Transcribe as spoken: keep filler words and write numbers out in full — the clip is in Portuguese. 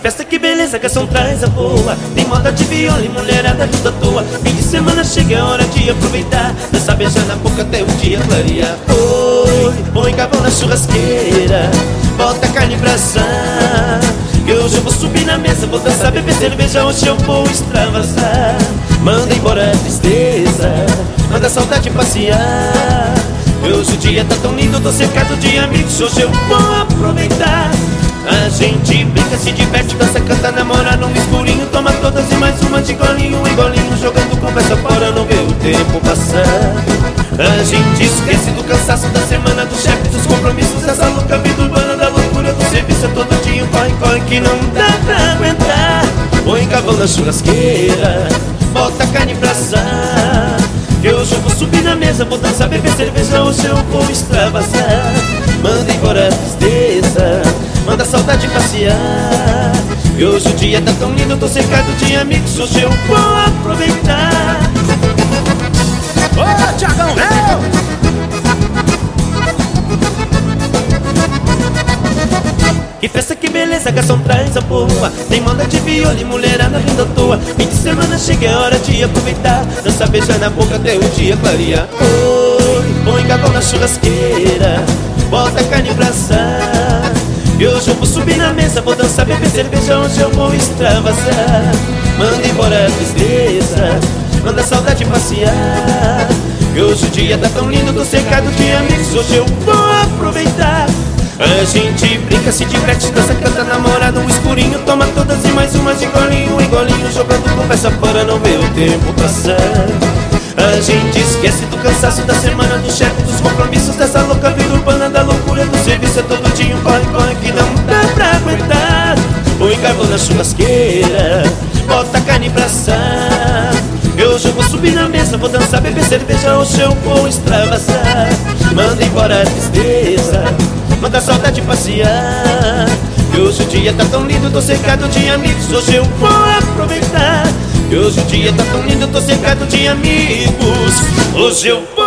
festa, que beleza, garçom traz a boa. Tem moda de viola e mulherada tudo à toa. Fim de semana chega, é hora de aproveitar. Dança, beijar na boca até o dia clarear. Oi, põe carvão na churrasqueira, bota carne pra assar, que hoje eu vou subir na mesa, vou dançar, beber cerveja, hoje eu vou extravasar. Manda embora a tristeza, manda a saudade passear, que hoje o dia tá tão lindo, tô cercado de amigos, hoje eu vou aproveitar. A gente brinca, se diverte, dança, canta, namora no escurinho, toma todas e mais uma de golinho em golinho, jogando conversa fora, não vê o tempo passar. A gente esquece do cansaço da semana, do chefe, dos compromissos, dessa louca vida urbana, da loucura do serviço. É todo dia um corre, corre que não dá pra aguentar. Põe carvão na churrasqueira, bota carne pra assar, que hoje eu vou subir na mesa, vou dançar, beber cerveja, hoje eu vou extravasar. Manda embora a tristeza, manda a saudade passear, que hoje o dia tá tão lindo, tô cercado de amigos, hoje eu vou aproveitar. Ô, Thiagão, eu! Que festa, que beleza, garçom traz a boa. Tem moda de viola e mulherada rindo à toa. Fim de semana chega, é hora de aproveitar. Dança, beijar na boca até o dia clarear. Oi, põe carvão na churrasqueira, bota carne pra assar, e hoje eu vou subir na mesa, vou dançar, beber cerveja, hoje eu vou extravasar. Manda embora a tristeza, manda a saudade passear, e hoje o dia tá tão lindo, tô cercado de amigos, hoje eu vou aproveitar. A gente brinca, se diverte, dança, canta, namora no escurinho, toma todas e mais umas de golinho em golinho, jogando conversa fora, não vê o tempo passar. A gente esquece do cansaço da semana, do chefe, dos compromissos, dessa louca vida urbana, da loucura do serviço. É todo dia um corre, corre que não dá pra aguentar. Põe carvão na churrasqueira, bota carne pra assar, e hoje eu vou subir na mesa, vou dançar, beber cerveja, hoje eu vou extravasar. Manda embora a tristeza, manda a saudade passear, e hoje o dia tá tão lindo, tô cercado de amigos, hoje eu vou aproveitar. E hoje o dia tá tão lindo, tô cercado de amigos, hoje eu vou